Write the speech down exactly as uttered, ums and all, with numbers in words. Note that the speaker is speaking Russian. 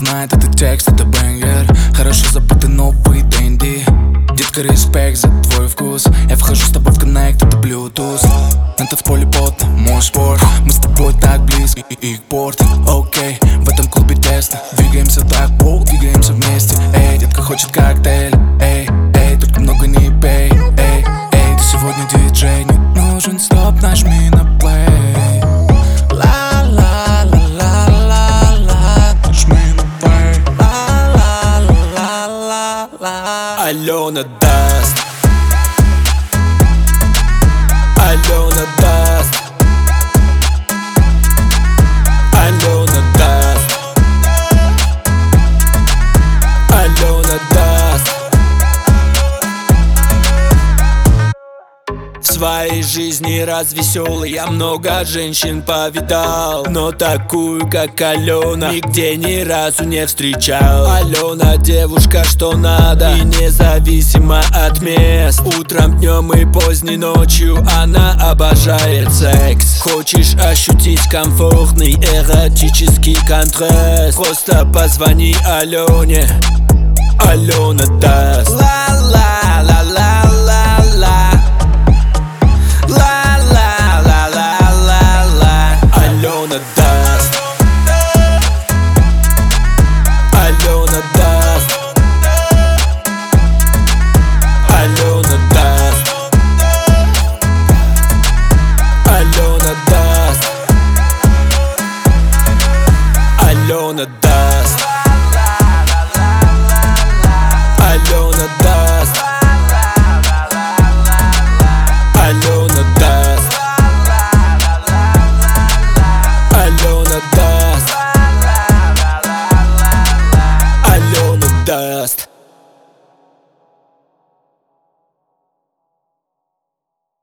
знает, это текст, это бэнгер. Хорошо забытый новый ди энд ди. Детка, респект за твой вкус. Я вхожу с тобой в коннект, это Bluetooth. На танцполе потно, мой спорт. Мы с тобой так близко, и их порт. Окей, в этом клубе тесно. Двигаемся так, воу, двигаемся вместе. Эй, детка хочет коктейль. Эй, эй, только много не пей. Эй, эй, ты сегодня диджей. Не нужен стоп, нажми на плей. Ла-ла-ла-ла-ла-ла, нажми на плей. Ла-ла-ла-ла-ла. Алена даст. Алена даст. Алена даст. Алена даст. В своей жизни развеселый я много женщин повидал, но такую, как Алена, нигде ни разу не встречал. Алена девушка, что надо, и независимо от мест. Утром, днем и поздней ночью она обожает секс. Хочешь ощутить комфортный эротический контраст? Просто позвони Алене. Алена даст. Ла-ла-ла-ла-ла-ла. Алена даст. Алена даст. Алена даст. Алена даст. Алена даст.